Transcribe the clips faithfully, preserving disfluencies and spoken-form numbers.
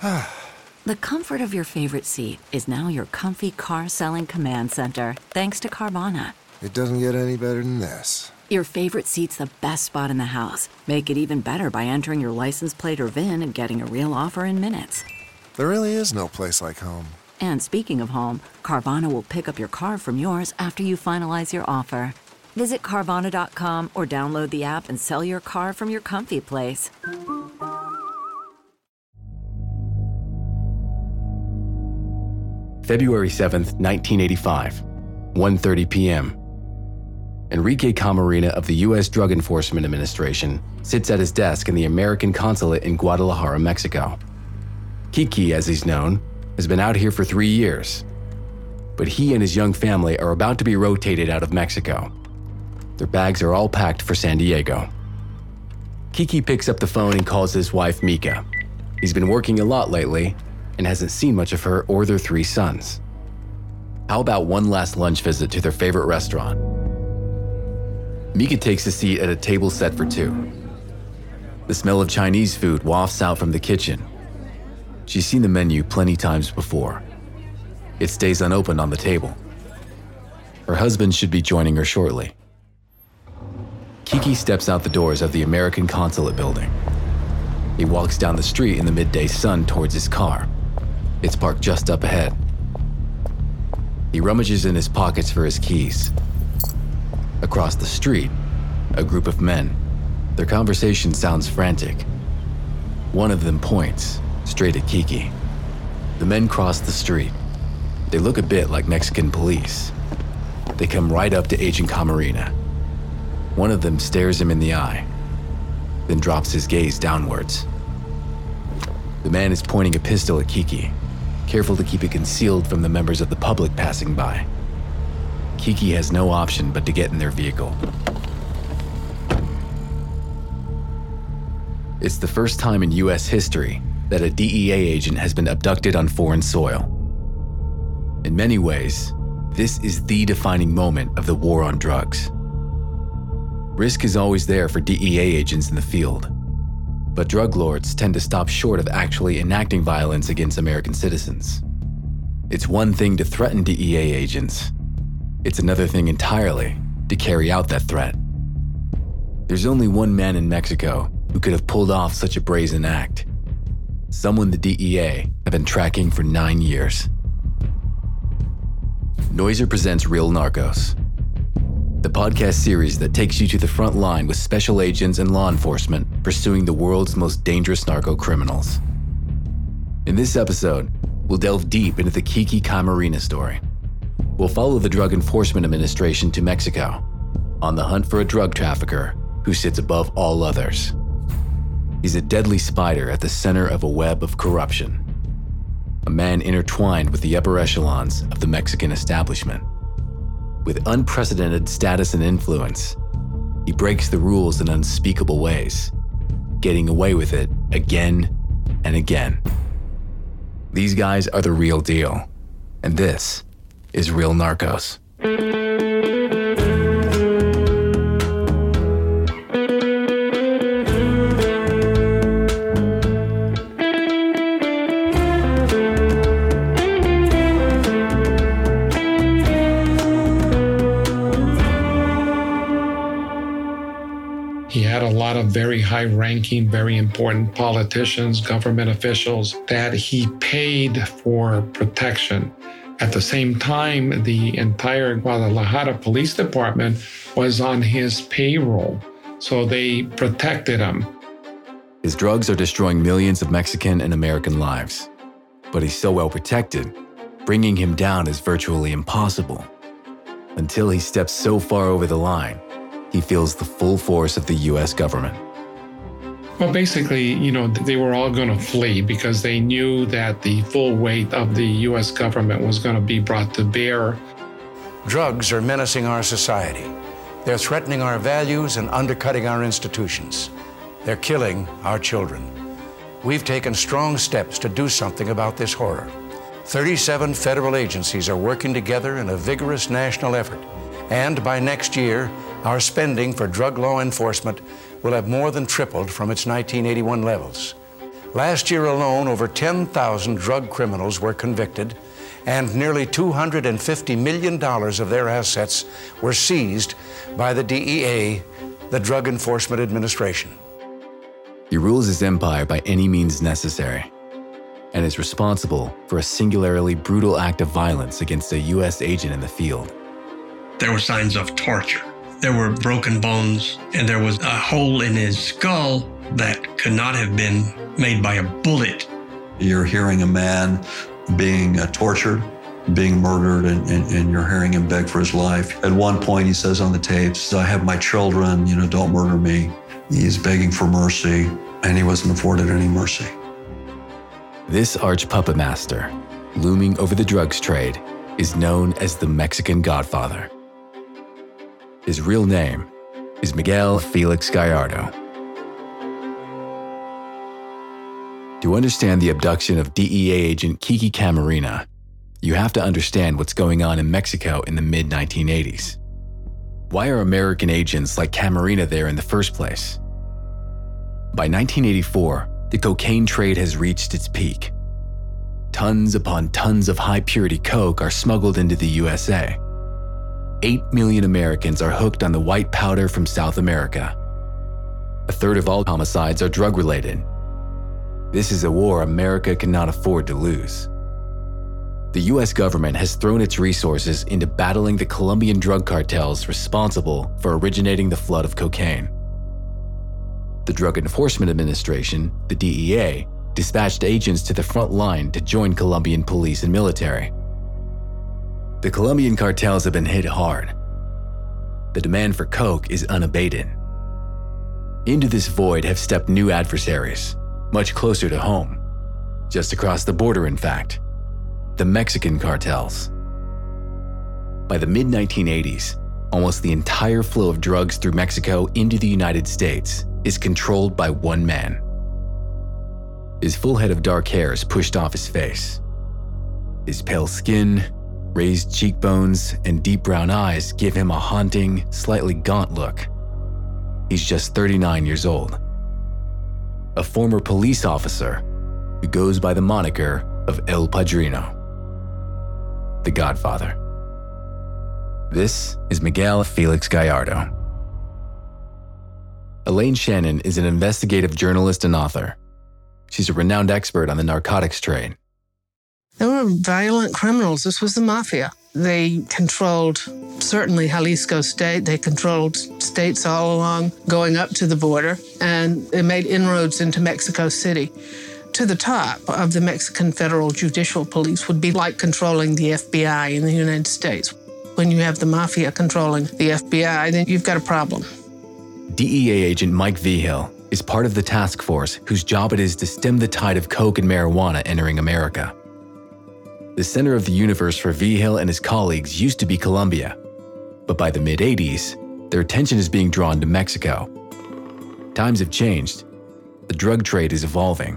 The comfort of your favorite seat is now your comfy car selling command center, thanks to Carvana. It doesn't get any better than this. Your favorite seat's the best spot in the house. Make it even better by entering your license plate or V I N and getting a real offer in minutes. There really is no place like home. And speaking of home, Carvana will pick up your car from yours after you finalize your offer. Visit Carvana dot com or download the app and sell your car from your comfy place. February seventh, nineteen eighty-five, one thirty p.m. Enrique Camarena of the U S Drug Enforcement Administration sits at his desk in the American consulate in Guadalajara, Mexico. Kiki, as he's known, has been out here for three years. But he and his young family are about to be rotated out of Mexico. Their bags are all packed for San Diego. Kiki picks up the phone and calls his wife, Mika. He's been working a lot lately and hasn't seen much of her or their three sons. How about one last lunch visit to their favorite restaurant? Mika takes a seat at a table set for two. The smell of Chinese food wafts out from the kitchen. She's seen the menu plenty times before. It stays unopened on the table. Her husband should be joining her shortly. Kiki steps out the doors of the American consulate building. He walks down the street in the midday sun towards his car. It's parked just up ahead. He rummages in his pockets for his keys. Across the street, a group of men. Their conversation sounds frantic. One of them points straight at Kiki. The men cross the street. They look a bit like Mexican police. They come right up to Agent Camarena. One of them stares him in the eye, then drops his gaze downwards. The man is pointing a pistol at Kiki, careful to keep it concealed from the members of the public passing by. Kiki has no option but to get in their vehicle. It's the first time in U S history that a D E A agent has been abducted on foreign soil. In many ways, this is the defining moment of the war on drugs. Risk is always there for D E A agents in the field, but drug lords tend to stop short of actually enacting violence against American citizens. It's one thing to threaten D E A agents. It's another thing entirely to carry out that threat. There's only one man in Mexico who could have pulled off such a brazen act. Someone the D E A have been tracking for nine years. Noiser presents Real Narcos, the podcast series that takes you to the front line with special agents and law enforcement pursuing the world's most dangerous narco criminals. In this episode, we'll delve deep into the Kiki Camarena story. We'll follow the Drug Enforcement Administration to Mexico on the hunt for a drug trafficker who sits above all others. He's a deadly spider at the center of a web of corruption, a man intertwined with the upper echelons of the Mexican establishment. With unprecedented status and influence, he breaks the rules in unspeakable ways, getting away with it again and again. These guys are the real deal, and this is Real Narcos. He had a lot of very high-ranking, very important politicians, government officials that he paid for protection. At the same time, the entire Guadalajara Police Department was on his payroll, so they protected him. His drugs are destroying millions of Mexican and American lives, but he's so well protected, bringing him down is virtually impossible. Until he steps so far over the line, he feels the full force of the U S government. Well, basically, you know, they were all going to flee because they knew that the full weight of the U S government was going to be brought to bear. Drugs are menacing our society. They're threatening our values and undercutting our institutions. They're killing our children. We've taken strong steps to do something about this horror. thirty-seven federal agencies are working together in a vigorous national effort. And by next year, our spending for drug law enforcement will have more than tripled from its nineteen eighty-one levels. Last year alone, over ten thousand drug criminals were convicted, and nearly two hundred fifty million dollars of their assets were seized by the D E A, the Drug Enforcement Administration. He rules his empire by any means necessary, and is responsible for a singularly brutal act of violence against a U S agent in the field. There were signs of torture. There were broken bones, and there was a hole in his skull that could not have been made by a bullet. You're hearing a man being uh, tortured, being murdered, and, and, and you're hearing him beg for his life. At one point, he says on the tapes, I have my children, you know, don't murder me. He's begging for mercy, and he wasn't afforded any mercy. This arch puppet master, looming over the drugs trade, is known as the Mexican Godfather. His real name is Miguel Felix Gallardo. To understand the abduction of D E A agent Kiki Camarena, you have to understand what's going on in Mexico in the mid nineteen eighties. Why are American agents like Camarena there in the first place? By nineteen eighty-four, the cocaine trade has reached its peak. Tons upon tons of high-purity coke are smuggled into the U S A. Eight million Americans are hooked on the white powder from South America. A third of all homicides are drug-related. This is a war America cannot afford to lose. The U S government has thrown its resources into battling the Colombian drug cartels responsible for originating the flood of cocaine. The Drug Enforcement Administration, the D E A, dispatched agents to the front line to join Colombian police and military. The Colombian cartels have been hit hard. The demand for coke is unabated. Into this void have stepped new adversaries, much closer to home. Just across the border, in fact. The Mexican cartels. By the mid nineteen eighties, almost the entire flow of drugs through Mexico into the United States is controlled by one man. His full head of dark hair is pushed off his face. His pale skin, raised cheekbones, and deep brown eyes give him a haunting, slightly gaunt look. He's just thirty-nine years old. A former police officer who goes by the moniker of El Padrino, the Godfather. This is Miguel Felix Gallardo. Elaine Shannon is an investigative journalist and author. She's a renowned expert on the narcotics trade. They were violent criminals. This was the mafia. They controlled certainly Jalisco State. They controlled states all along going up to the border, and they made inroads into Mexico City. To the top of the Mexican Federal Judicial Police would be like controlling the F B I in the United States. When you have the mafia controlling the F B I, then you've got a problem. D E A agent Mike Vigil is part of the task force whose job it is to stem the tide of coke and marijuana entering America. The center of the universe for Vigil and his colleagues used to be Colombia, but by the mid eighties, their attention is being drawn to Mexico. Times have changed. The drug trade is evolving.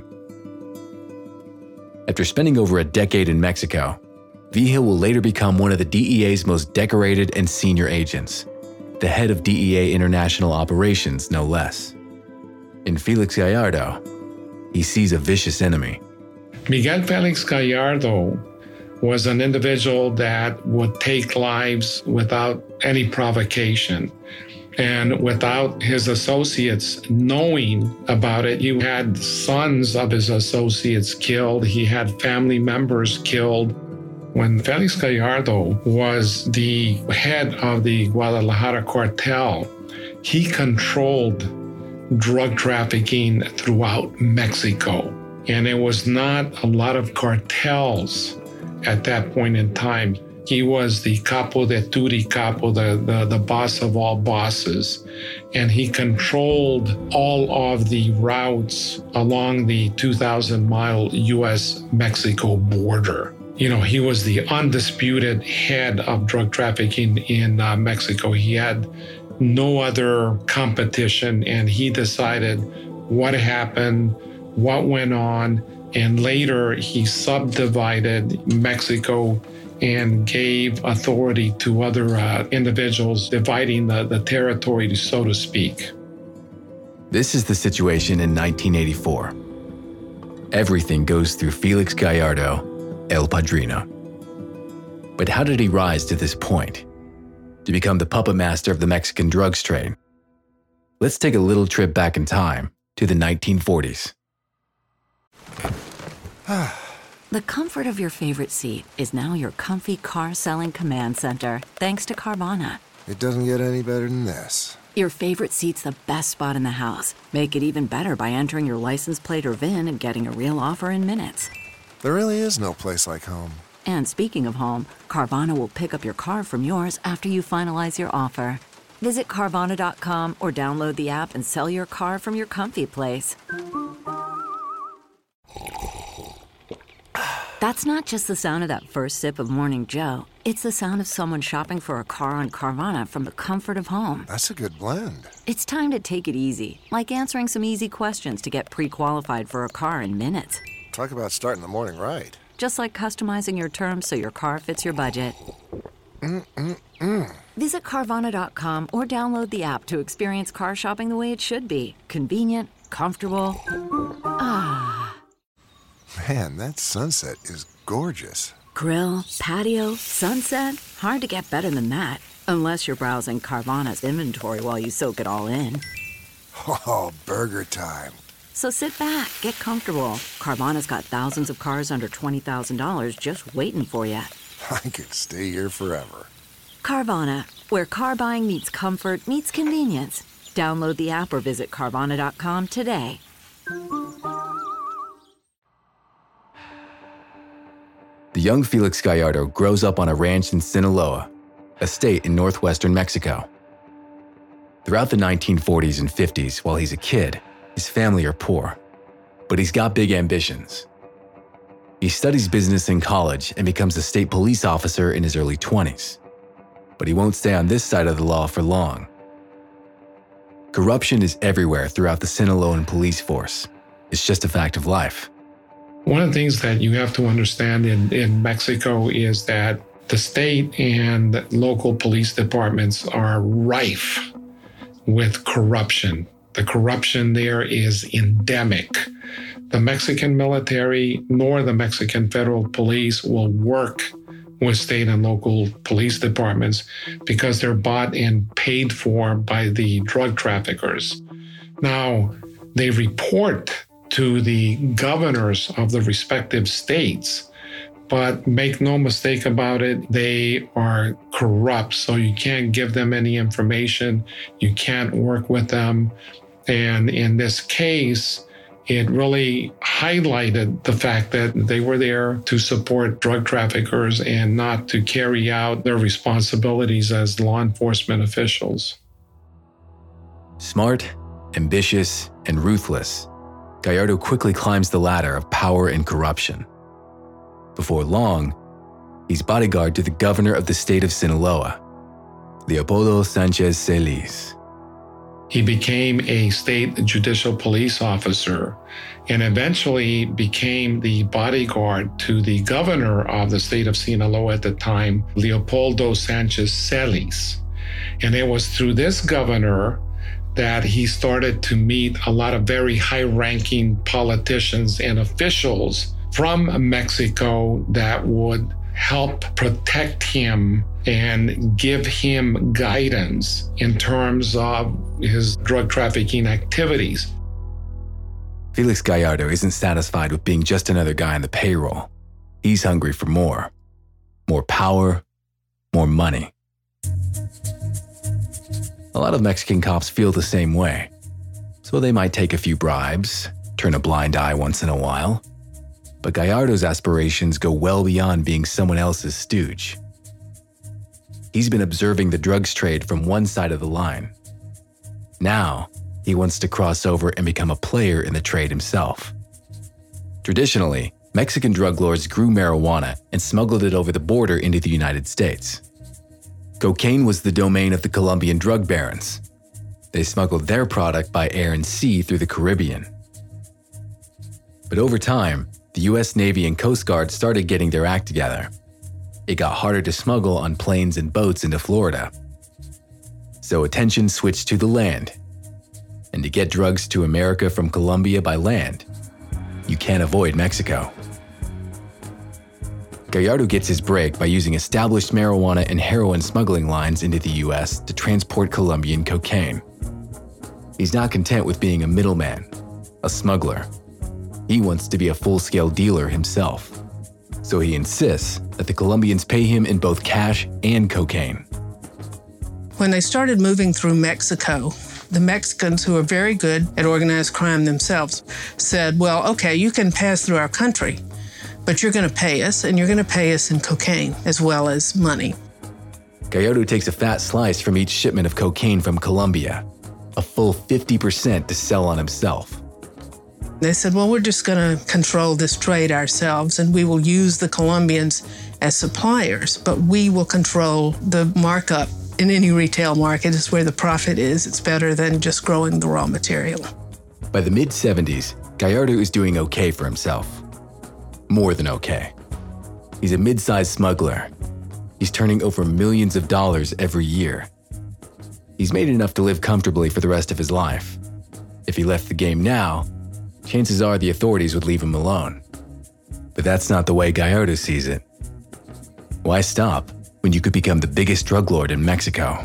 After spending over a decade in Mexico, Vigil will later become one of the D E A's most decorated and senior agents, the head of D E A International Operations, no less. In Felix Gallardo, he sees a vicious enemy. Miguel Felix Gallardo was an individual that would take lives without any provocation. And without his associates knowing about it, he had sons of his associates killed. He had family members killed. When Felix Gallardo was the head of the Guadalajara cartel, he controlled drug trafficking throughout Mexico. And it was not a lot of cartels at that point in time. He was the capo de tutti capo, the, the, the boss of all bosses. And he controlled all of the routes along the two thousand mile U S Mexico border. You know, he was the undisputed head of drug trafficking in uh, Mexico. He had no other competition, and he decided what happened, what went on, and later he subdivided Mexico and gave authority to other uh, individuals, dividing the, the territory, so to speak. This is the situation in nineteen eighty-four. everything goes through Felix Gallardo, El Padrino. But how did he rise to this point? To become the puppet master of the Mexican drugs trade? Let's take a little trip back in time to the nineteen forties. The comfort of your favorite seat is now your comfy car-selling command center, thanks to Carvana. It doesn't get any better than this. Your favorite seat's the best spot in the house. Make it even better by entering your license plate or V I N and getting a real offer in minutes. There really is no place like home. And speaking of home, Carvana will pick up your car from yours after you finalize your offer. Visit Carvana dot com or download the app and sell your car from your comfy place. That's not just the sound of that first sip of Morning Joe. It's the sound of someone shopping for a car on Carvana from the comfort of home. That's a good blend. It's time to take it easy, like answering some easy questions to get pre-qualified for a car in minutes. Talk about starting the morning right. Just like customizing your terms so your car fits your budget. Mm-mm-mm. Visit Carvana dot com or download the app to experience car shopping the way it should be. Convenient, comfortable. Ah. Man, that sunset is gorgeous. Grill, patio, sunset. Hard to get better than that. Unless you're browsing Carvana's inventory while you soak it all in. Oh, burger time. So sit back, get comfortable. Carvana's got thousands of cars under twenty thousand dollars just waiting for you. I could stay here forever. Carvana, where car buying meets comfort meets convenience. Download the app or visit Carvana dot com today. The young Felix Gallardo grows up on a ranch in Sinaloa, a state in northwestern Mexico. Throughout the nineteen forties and fifties, while he's a kid, his family are poor, but he's got big ambitions. He studies business in college and becomes a state police officer in his early twenties. But he won't stay on this side of the law for long. Corruption is everywhere throughout the Sinaloan police force. It's just a fact of life. One of the things that you have to understand in, in Mexico is that the state and local police departments are rife with corruption. The corruption there is endemic. The Mexican military nor the Mexican federal police will work with state and local police departments because they're bought and paid for by the drug traffickers. Now, they report to the governors of the respective states, but make no mistake about it, they are corrupt. So you can't give them any information. You can't work with them. And in this case, it really highlighted the fact that they were there to support drug traffickers and not to carry out their responsibilities as law enforcement officials. Smart, ambitious, and ruthless, Gallardo quickly climbs the ladder of power and corruption. Before long, he's bodyguard to the governor of the state of Sinaloa, Leopoldo Sanchez Celis. He became a state judicial police officer and eventually became the bodyguard to the governor of the state of Sinaloa at the time, Leopoldo Sanchez Celis. And it was through this governor that he started to meet a lot of very high-ranking politicians and officials from Mexico that would help protect him and give him guidance in terms of his drug trafficking activities. Felix Gallardo isn't satisfied with being just another guy on the payroll. He's hungry for more. More power, more money. A lot of Mexican cops feel the same way, so they might take a few bribes, turn a blind eye once in a while. But Gallardo's aspirations go well beyond being someone else's stooge. He's been observing the drugs trade from one side of the line. Now, he wants to cross over and become a player in the trade himself. Traditionally, Mexican drug lords grew marijuana and smuggled it over the border into the United States. Cocaine was the domain of the Colombian drug barons. They smuggled their product by air and sea through the Caribbean. But over time, the U S Navy and Coast Guard started getting their act together. It got harder to smuggle on planes and boats into Florida. So attention switched to the land. And to get drugs to America from Colombia by land, you can't avoid Mexico. Gallardo gets his break by using established marijuana and heroin smuggling lines into the U S to transport Colombian cocaine. He's not content with being a middleman, a smuggler. He wants to be a full-scale dealer himself. So he insists that the Colombians pay him in both cash and cocaine. When they started moving through Mexico, the Mexicans, who are very good at organized crime themselves, said, well, okay, you can pass through our country, but you're going to pay us, and you're going to pay us in cocaine as well as money. Gallardo takes a fat slice from each shipment of cocaine from Colombia, a full fifty percent to sell on himself. They said, well, we're just going to control this trade ourselves, and we will use the Colombians as suppliers, but we will control the markup. In any retail market is where the profit is. It's better than just growing the raw material. By the mid-seventies, Gallardo is doing okay for himself. More than okay. He's a mid-sized smuggler. He's turning over millions of dollars every year. He's made enough to live comfortably for the rest of his life. If he left the game now, chances are the authorities would leave him alone. But that's not the way Gallardo sees it. Why stop when you could become the biggest drug lord in Mexico?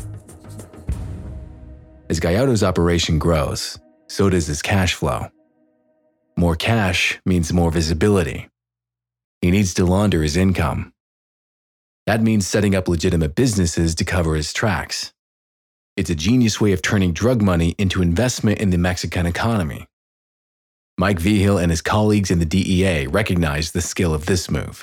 As Gallardo's operation grows, so does his cash flow. More cash means more visibility. He needs to launder his income. That means setting up legitimate businesses to cover his tracks. It's a genius way of turning drug money into investment in the Mexican economy. Mike Vigil and his colleagues in the D E A recognized the skill of this move.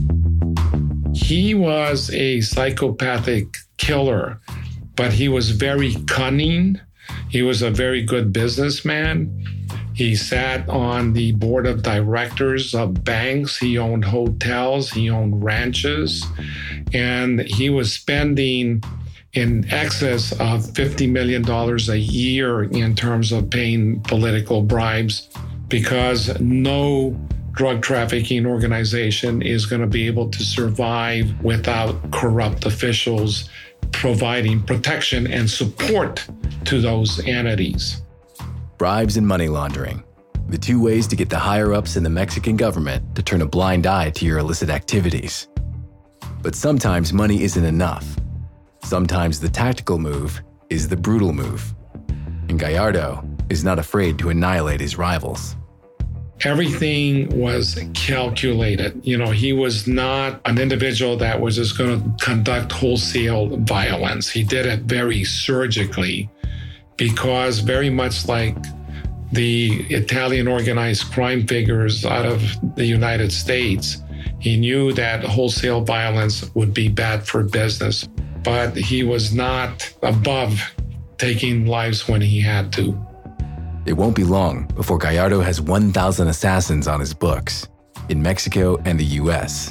He was a psychopathic killer, but he was very cunning. He was a very good businessman. He sat on the board of directors of banks. He owned hotels. He owned ranches. And he was spending in excess of fifty million dollars a year in terms of paying political bribes, because no drug trafficking organization is going to be able to survive without corrupt officials providing protection and support to those entities. Bribes and money laundering, the two ways to get the higher-ups in the Mexican government to turn a blind eye to your illicit activities. But sometimes money isn't enough. Sometimes the tactical move is the brutal move. And Gallardo is not afraid to annihilate his rivals. Everything was calculated. You know, he was not an individual that was just going to conduct wholesale violence. He did it very surgically, because very much like the Italian organized crime figures out of the United States, he knew that wholesale violence would be bad for business, but he was not above taking lives when he had to. It won't be long before Gallardo has one thousand assassins on his books, in Mexico and the U S.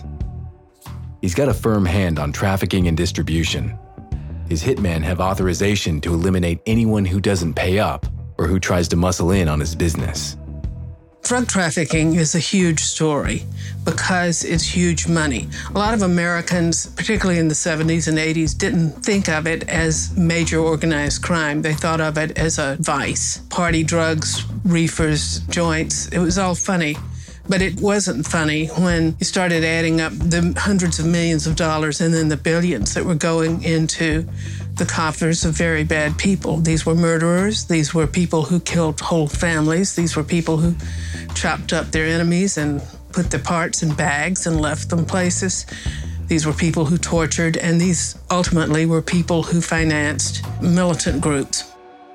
He's got a firm hand on trafficking and distribution. His hitmen have authorization to eliminate anyone who doesn't pay up or who tries to muscle in on his business. Drug trafficking is a huge story because it's huge money. A lot of Americans, particularly in the seventies and eighties, didn't think of it as major organized crime. They thought of it as a vice. Party drugs, reefers, joints, it was all funny. But it wasn't funny when you started adding up the hundreds of millions of dollars and then the billions that were going into the coffers of very bad people. These were murderers. These were people who killed whole families. These were people who chopped up their enemies and put the parts in bags and left them places. These were people who tortured, and these ultimately were people who financed militant groups.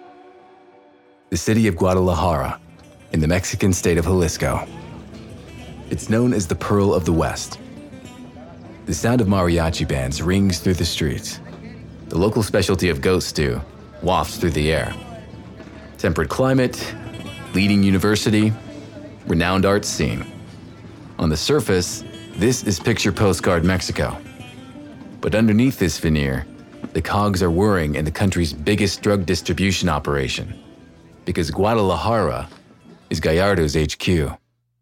The city of Guadalajara, in the Mexican state of Jalisco. It's known as the Pearl of the West. The sound of mariachi bands rings through the streets. The local specialty of goat stew wafts through the air. Temperate climate, leading university, renowned art scene. On the surface, this is picture postcard Mexico. But underneath this veneer, the cogs are whirring in the country's biggest drug distribution operation, because Guadalajara is Gallardo's H Q.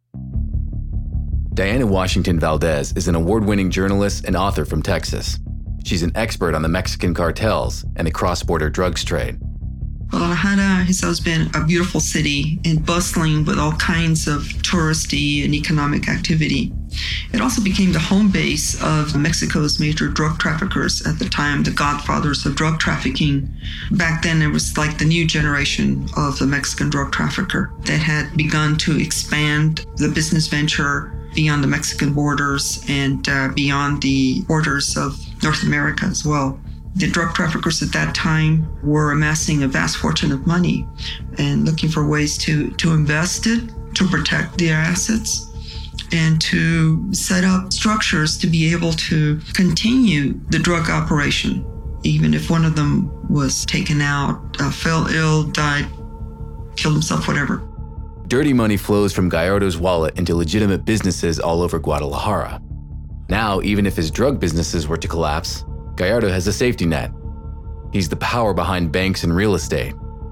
Diana Washington Valdez is an award-winning journalist and author from Texas. She's an expert on the Mexican cartels and the cross-border drugs trade. Guadalajara has always been a beautiful city and bustling with all kinds of touristy and economic activity. It also became the home base of Mexico's major drug traffickers at the time, the godfathers of drug trafficking. Back then, it was like the new generation of the Mexican drug trafficker that had begun to expand the business venture beyond the Mexican borders and uh, beyond the borders of North America as well. The drug traffickers at that time were amassing a vast fortune of money and looking for ways to, to invest it, to protect their assets, and to set up structures to be able to continue the drug operation, even if one of them was taken out, uh, fell ill, died, killed himself, whatever. Dirty money flows from Gallardo's wallet into legitimate businesses all over Guadalajara. Now, even if his drug businesses were to collapse, Gallardo has a safety net. He's the power behind banks and real estate.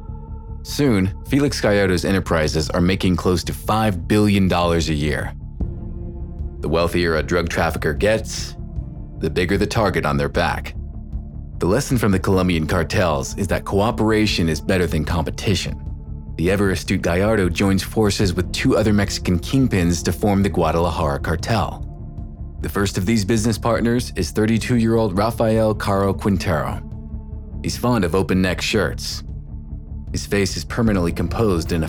Soon, Felix Gallardo's enterprises are making close to five billion dollars a year. The wealthier a drug trafficker gets, the bigger the target on their back. The lesson from the Colombian cartels is that cooperation is better than competition. The ever-astute Gallardo joins forces with two other Mexican kingpins to form the Guadalajara cartel. The first of these business partners is thirty-two-year-old Rafael Caro Quintero. He's fond of open-neck shirts. His face is permanently composed in a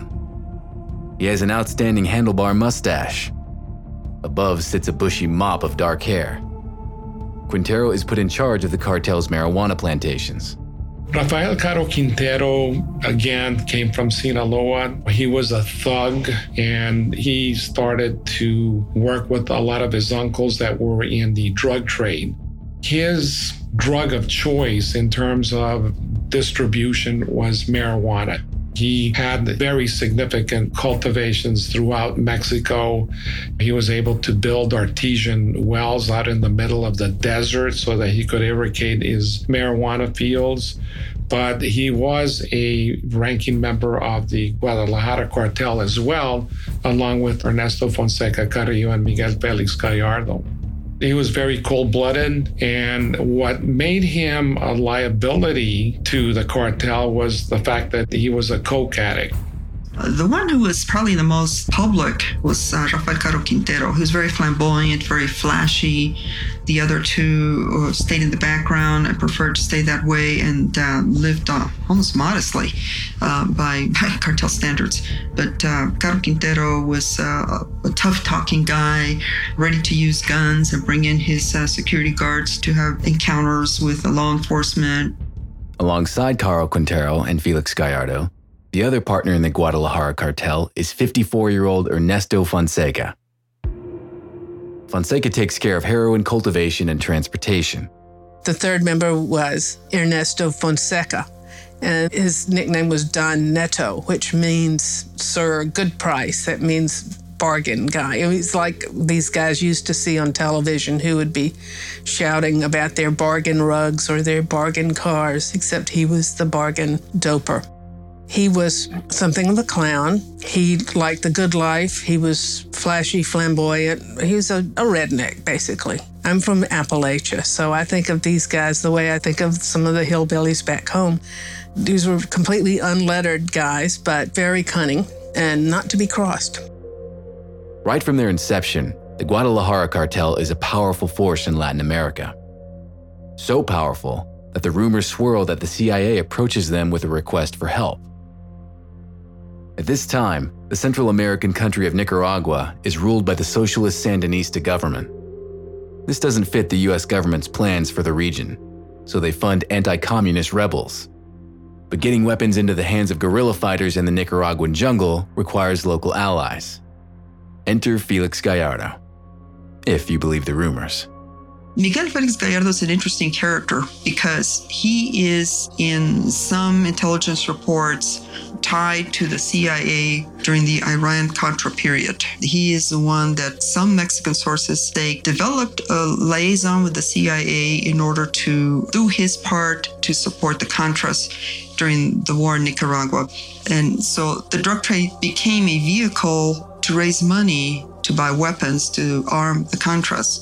frown. He has an outstanding handlebar mustache. Above sits a bushy mop of dark hair. Quintero is put in charge of the cartel's marijuana plantations. Rafael Caro Quintero, again, came from Sinaloa. He was a thug, and he started to work with a lot of his uncles that were in the drug trade. His drug of choice in terms of distribution was marijuana. He had very significant cultivations throughout Mexico. He was able to build artesian wells out in the middle of the desert so that he could irrigate his marijuana fields. But he was a ranking member of the Guadalajara cartel as well, along with Ernesto Fonseca Carrillo and Miguel Felix Gallardo. He was very cold-blooded, and what made him a liability to the cartel was the fact that he was a coke addict. The one who was probably the most public was uh, Rafael Caro Quintero, who's very flamboyant, very flashy. The other two uh, stayed in the background and preferred to stay that way and uh, lived uh, almost modestly uh, by, by cartel standards. But uh, Caro Quintero was uh, a tough-talking guy, ready to use guns and bring in his uh, security guards to have encounters with law enforcement. Alongside Caro Quintero and Felix Gallardo, the other partner in the Guadalajara cartel is fifty-four-year-old Ernesto Fonseca. Fonseca takes care of heroin cultivation and transportation. The third member was Ernesto Fonseca, and his nickname was Don Neto, which means, sir, good price. That means bargain guy. It was like these guys used to see on television who would be shouting about their bargain rugs or their bargain cars, except he was the bargain doper. He was something of a clown. He liked the good life. He was flashy, flamboyant. He was a, a redneck, basically. I'm from Appalachia, so I think of these guys the way I think of some of the hillbillies back home. These were completely unlettered guys, but very cunning and not to be crossed. Right from their inception, the Guadalajara cartel is a powerful force in Latin America. So powerful that the rumors swirl that the C I A approaches them with a request for help. At this time, the Central American country of Nicaragua is ruled by the socialist Sandinista government. This doesn't fit the U S government's plans for the region, so they fund anti-communist rebels. But getting weapons into the hands of guerrilla fighters in the Nicaraguan jungle requires local allies. Enter Felix Gallardo, if you believe the rumors. Miguel Felix Gallardo is an interesting character because he is, in some intelligence reports, tied to the C I A during the Iran-Contra period. He is the one that some Mexican sources say developed a liaison with the C I A in order to do his part to support the Contras during the war in Nicaragua. And so the drug trade became a vehicle to raise money to buy weapons to arm the Contras.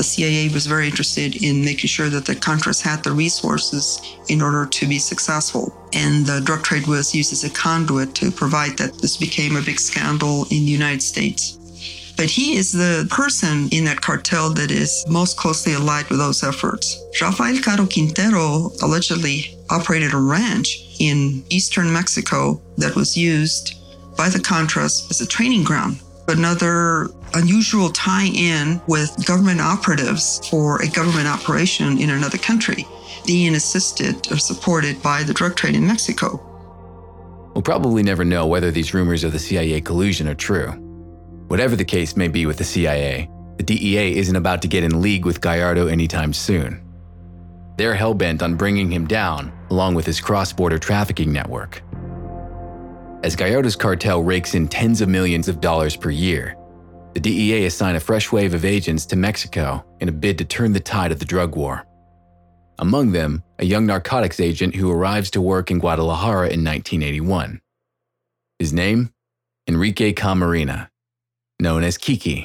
The C I A was very interested in making sure that the Contras had the resources in order to be successful. And the drug trade was used as a conduit to provide that. This became a big scandal in the United States. But he is the person in that cartel that is most closely allied with those efforts. Rafael Caro Quintero allegedly operated a ranch in eastern Mexico that was used by the Contras as a training ground. Another unusual tie-in with government operatives for a government operation in another country, being assisted or supported by the drug trade in Mexico. We'll probably never know whether these rumors of the C I A collusion are true. Whatever the case may be with the C I A, the D E A isn't about to get in league with Gallardo anytime soon. They're hell-bent on bringing him down, along with his cross-border trafficking network. As Gallardo's cartel rakes in tens of millions of dollars per year, the D E A assign a fresh wave of agents to Mexico in a bid to turn the tide of the drug war. Among them, a young narcotics agent who arrives to work in Guadalajara in nineteen eighty-one. His name? Enrique Camarena, known as Kiki.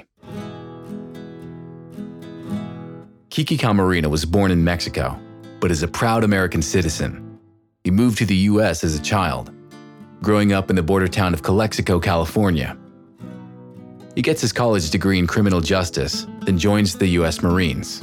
Kiki Camarena was born in Mexico, but is a proud American citizen. He moved to the U S as a child, growing up in the border town of Calexico, California. He gets his college degree in criminal justice, then joins the U S Marines.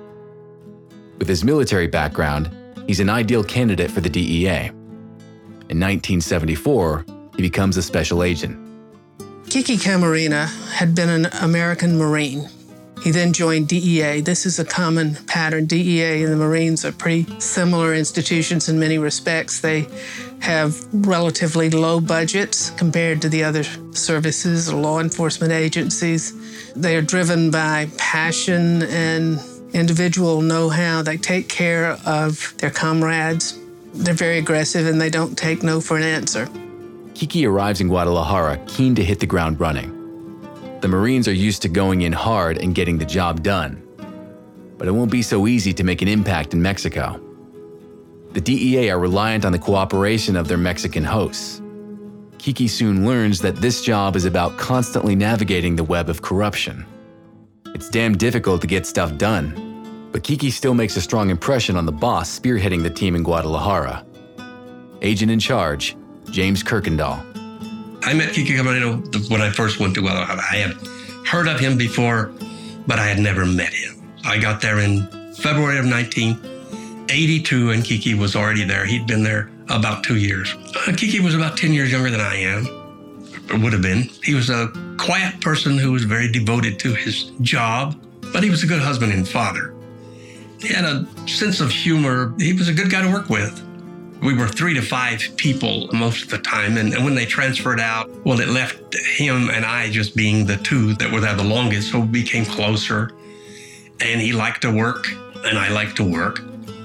With his military background, he's an ideal candidate for the D E A. In nineteen seventy-four, he becomes a special agent. Kiki Camarena had been an American Marine. He then joined D E A. This is a common pattern. D E A and the Marines are pretty similar institutions in many respects. They have relatively low budgets compared to the other services or law enforcement agencies. They are driven by passion and individual know-how. They take care of their comrades. They're very aggressive and they don't take no for an answer. Kiki arrives in Guadalajara keen to hit the ground running. The Marines are used to going in hard and getting the job done. But it won't be so easy to make an impact in Mexico. The D E A are reliant on the cooperation of their Mexican hosts. Kiki soon learns that this job is about constantly navigating the web of corruption. It's damn difficult to get stuff done, but Kiki still makes a strong impression on the boss spearheading the team in Guadalajara. Agent in charge, James Kirkendall. I met Kiki Camarena when I first went to Guadalajara. I had heard of him before, but I had never met him. I got there in February of nineteen eighty-two, and Kiki was already there. He'd been there about two years. Uh, Kiki was about ten years younger than I am, or would have been. He was a quiet person who was very devoted to his job, but he was a good husband and father. He had a sense of humor. He was a good guy to work with. We were three to five people most of the time, and, and when they transferred out, well, it left him and I just being the two that were there the longest, so we became closer. And he liked to work, and I liked to work.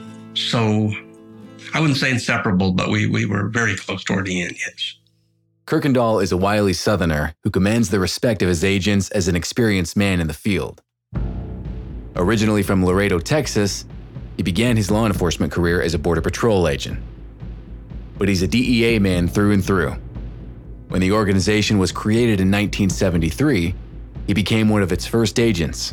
So I wouldn't say inseparable, but we, we were very close toward the end, yes. Kirkendall is a wily Southerner who commands the respect of his agents as an experienced man in the field. Originally from Laredo, Texas, he began his law enforcement career as a Border Patrol agent. But he's a D E A man through and through. When the organization was created in nineteen seventy-three, he became one of its first agents.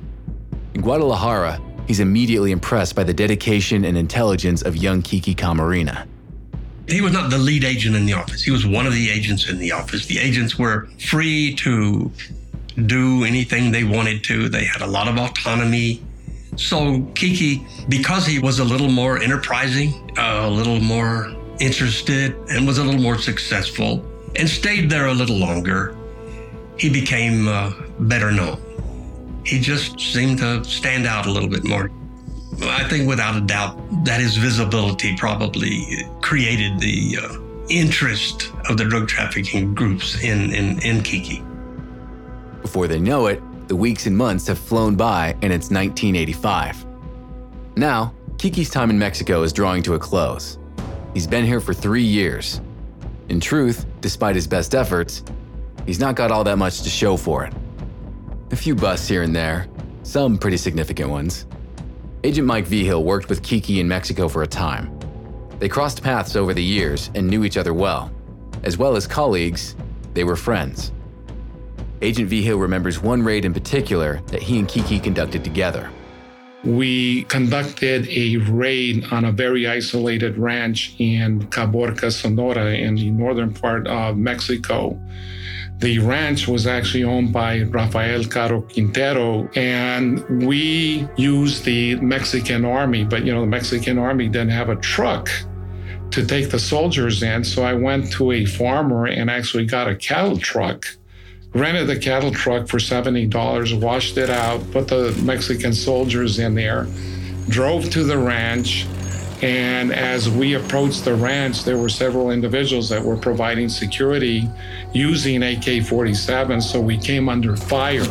In Guadalajara, he's immediately impressed by the dedication and intelligence of young Kiki Camarena. He was not the lead agent in the office. He was one of the agents in the office. The agents were free to do anything they wanted to. They had a lot of autonomy. So Kiki, because he was a little more enterprising, uh, a little more interested, and was a little more successful, and stayed there a little longer, he became uh, better known. He just seemed to stand out a little bit more. I think without a doubt that his visibility probably created the uh, interest of the drug trafficking groups in, in, in Kiki. Before they know it, the weeks and months have flown by and it's nineteen eighty-five. Now, Kiki's time in Mexico is drawing to a close. He's been here for three years. In truth, despite his best efforts, he's not got all that much to show for it. A few busts here and there, some pretty significant ones. Agent Mike Vigil worked with Kiki in Mexico for a time. They crossed paths over the years and knew each other well. As well as colleagues, they were friends. Agent Vigil remembers one raid in particular that he and Kiki conducted together. We conducted a raid on a very isolated ranch in Caborca, Sonora, in the northern part of Mexico. The ranch was actually owned by Rafael Caro Quintero, and we used the Mexican army, but you know, the Mexican army didn't have a truck to take the soldiers in. So I went to a farmer and actually got a cattle truck, rented the cattle truck for seventy dollars, washed it out, put the Mexican soldiers in there, drove to the ranch. And as we approached the ranch, there were several individuals that were providing security using A K forty-seven, so we came under fire.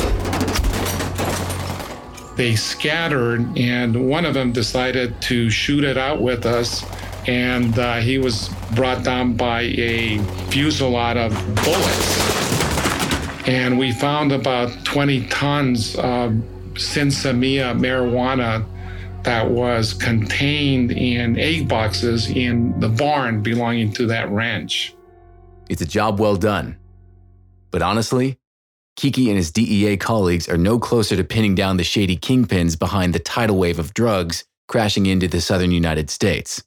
They scattered, and one of them decided to shoot it out with us, and uh, he was brought down by a fusillade of bullets. And we found about twenty tons of Sinsemilla marijuana that was contained in egg boxes in the barn belonging to that ranch. It's a job well done. But honestly, Kiki and his D E A colleagues are no closer to pinning down the shady kingpins behind the tidal wave of drugs crashing into the southern United States.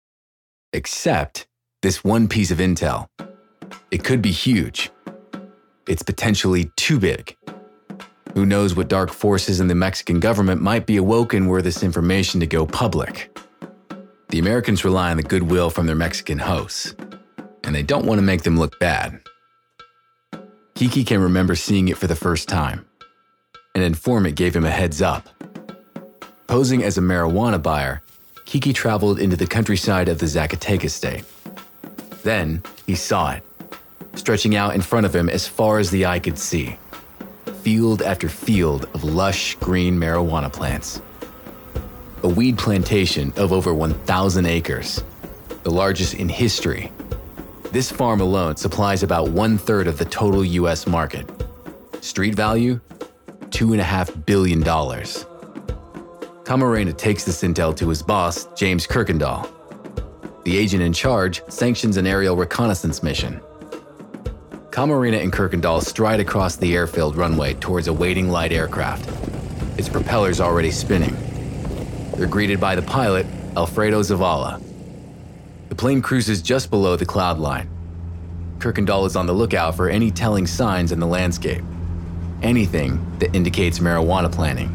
Except this one piece of intel. It could be huge. It's potentially too big. Who knows what dark forces in the Mexican government might be awoken were this information to go public. The Americans rely on the goodwill from their Mexican hosts, and they don't want to make them look bad. Kiki can remember seeing it for the first time. An informant gave him a heads up. Posing as a marijuana buyer, Kiki traveled into the countryside of the Zacatecas state. Then he saw it, stretching out in front of him as far as the eye could see. Field after field of lush green marijuana plants. A weed plantation of over one thousand acres, the largest in history. This farm alone supplies about one-third of the total U S market. Street value, two point five billion dollars. Camarena takes this intel to his boss, James Kirkendall. The agent in charge sanctions an aerial reconnaissance mission. Camarena and Kirkendall stride across the airfield runway towards a waiting light aircraft, its propellers already spinning. They're greeted by the pilot, Alfredo Zavala. The plane cruises just below the cloud line. Kirkendall is on the lookout for any telling signs in the landscape, anything that indicates marijuana planting.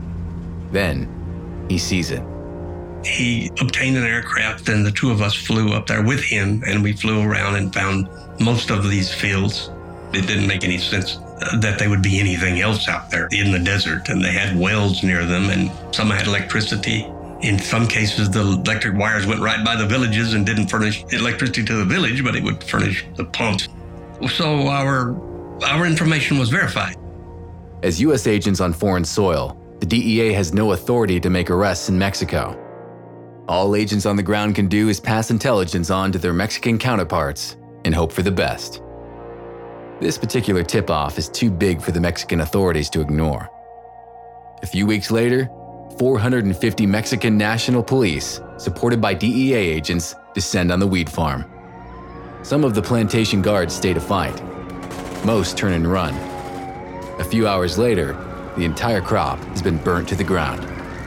Then, he sees it. He obtained an aircraft, and the two of us flew up there with him, and we flew around and found most of these fields. It didn't make any sense that there would be anything else out there in the desert, and they had wells near them, and some had electricity. In some cases, the electric wires went right by the villages and didn't furnish electricity to the village, but it would furnish the pumps. So our, our information was verified. As U S agents on foreign soil, the D E A has no authority to make arrests in Mexico. All agents on the ground can do is pass intelligence on to their Mexican counterparts and hope for the best. This particular tip-off is too big for the Mexican authorities to ignore. A few weeks later, four hundred fifty Mexican National Police, supported by D E A agents, descend on the weed farm. Some of the plantation guards stay to fight. Most turn and run. A few hours later, the entire crop has been burnt to the ground.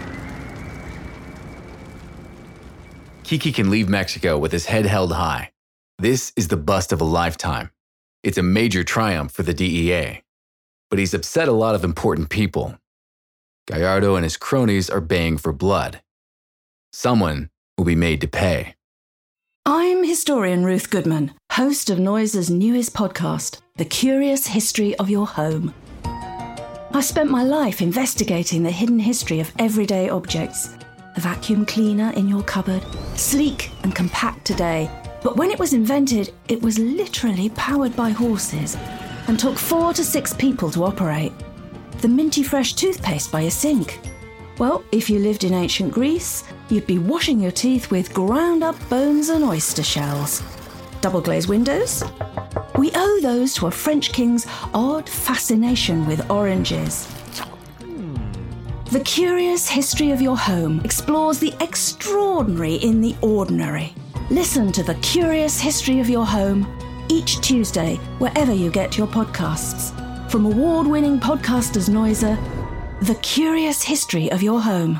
Kiki can leave Mexico with his head held high. This is the bust of a lifetime. It's a major triumph for the D E A. But he's upset a lot of important people. Gallardo and his cronies are baying for blood. Someone will be made to pay. I'm historian Ruth Goodman, host of Noise's newest podcast, The Curious History of Your Home. I've spent my life investigating the hidden history of everyday objects. The vacuum cleaner in your cupboard, sleek and compact today, but when it was invented, it was literally powered by horses and took four to six people to operate. The minty fresh toothpaste by your sink. Well, if you lived in ancient Greece, you'd be washing your teeth with ground up bones and oyster shells. Double glazed windows? We owe those to a French king's odd fascination with oranges. The Curious History of Your Home explores the extraordinary in the ordinary. Listen to The Curious History of Your Home each Tuesday, wherever you get your podcasts. From award-winning podcasters Noiser, The Curious History of Your Home.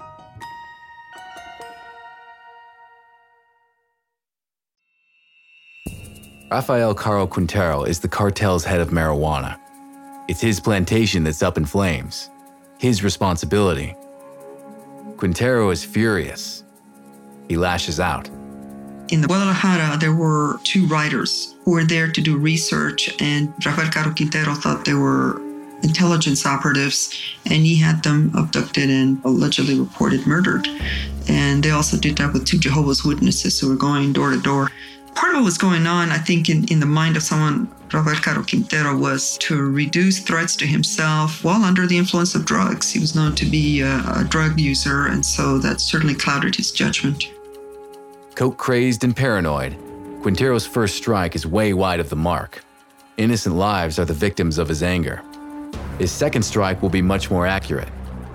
Rafael Caro Quintero is the cartel's head of marijuana. It's his plantation that's up in flames. His responsibility. Quintero is furious. He lashes out. In Guadalajara, there were two writers who were there to do research, and Rafael Caro Quintero thought they were intelligence operatives, and he had them abducted and allegedly reported murdered. And they also did that with two Jehovah's Witnesses who were going door to door. Part of what was going on, I think, in, in the mind of someone, Rafael Caro Quintero, was to reduce threats to himself while under the influence of drugs. He was known to be a, a drug user, and so that certainly clouded his judgment. Coke-crazed and paranoid, Quintero's first strike is way wide of the mark. Innocent lives are the victims of his anger. His second strike will be much more accurate.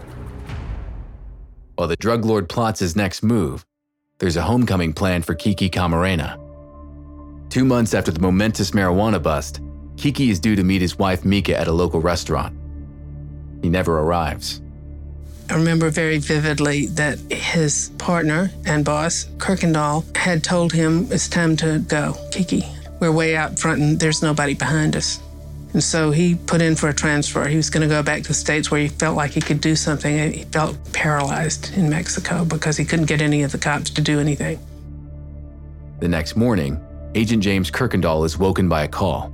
While the drug lord plots his next move, there's a homecoming plan for Kiki Camarena. Two months after the momentous marijuana bust, Kiki is due to meet his wife Mika at a local restaurant. He never arrives. I remember very vividly that his partner and boss, Kirkendall, had told him, it's time to go, Kiki. We're way out front and there's nobody behind us. And so he put in for a transfer. He was going to go back to the States where he felt like he could do something. He felt paralyzed in Mexico because he couldn't get any of the cops to do anything. The next morning, Agent James Kirkendall is woken by a call.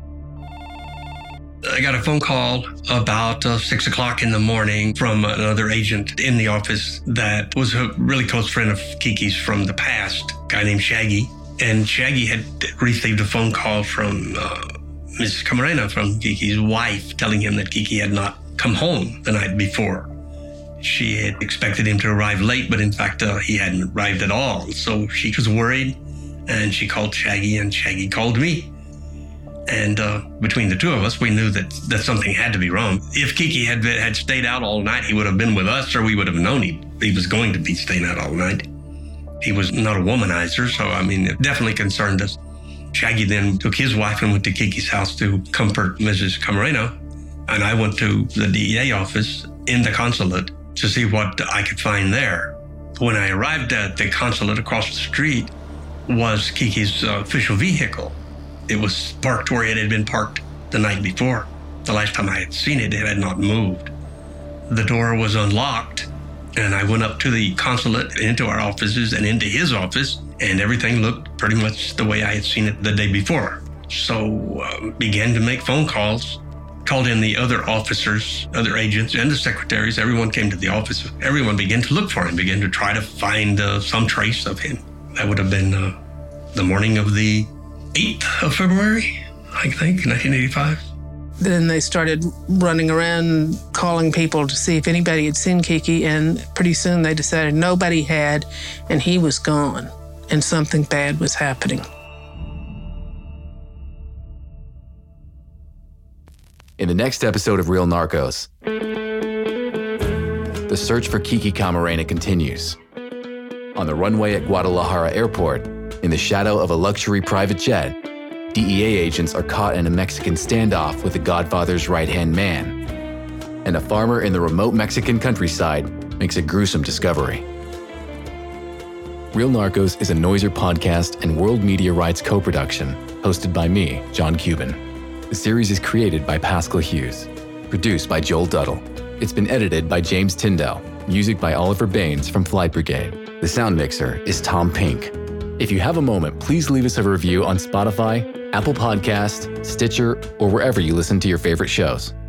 I got a phone call about uh, six o'clock in the morning from another agent in the office that was a really close friend of Kiki's from the past, a guy named Shaggy. And Shaggy had received a phone call from uh, Missus Camarena, from Kiki's wife, telling him that Kiki had not come home the night before. She had expected him to arrive late, but in fact, uh, he hadn't arrived at all. So she was worried, and she called Shaggy, and Shaggy called me. And uh, between the two of us, we knew that, that something had to be wrong. If Kiki had had stayed out all night, he would have been with us, or we would have known he, he was going to be staying out all night. He was not a womanizer, so, I mean, it definitely concerned us. Shaggy then took his wife and went to Kiki's house to comfort Missus Camarena, and I went to the D E A office in the consulate to see what I could find there. When I arrived at the consulate across the street was Kiki's uh, official vehicle. It was parked where it had been parked the night before. The last time I had seen it, it had not moved. The door was unlocked, and I went up to the consulate, into our offices, and into his office, and everything looked pretty much the way I had seen it the day before. So uh, began to make phone calls, called in the other officers, other agents, and the secretaries. Everyone came to the office. Everyone began to look for him, began to try to find uh, some trace of him. That would have been uh, the morning of the eighth of February, I think, nineteen eighty-five. Then they started running around calling people to see if anybody had seen Kiki, and pretty soon they decided nobody had, and he was gone, and something bad was happening. In the next episode of Real Narcos, the search for Kiki Camarena continues. On the runway at Guadalajara Airport, in the shadow of a luxury private jet, D E A agents are caught in a Mexican standoff with the Godfather's right-hand man. And a farmer in the remote Mexican countryside makes a gruesome discovery. Real Narcos is a Noiser podcast and World Media Rights co-production, hosted by me, John Cuban. The series is created by Pascal Hughes, produced by Joel Duddle. It's been edited by James Tyndall, music by Oliver Baines from Flight Brigade. The sound mixer is Tom Pink. If you have a moment, please leave us a review on Spotify, Apple Podcasts, Stitcher, or wherever you listen to your favorite shows.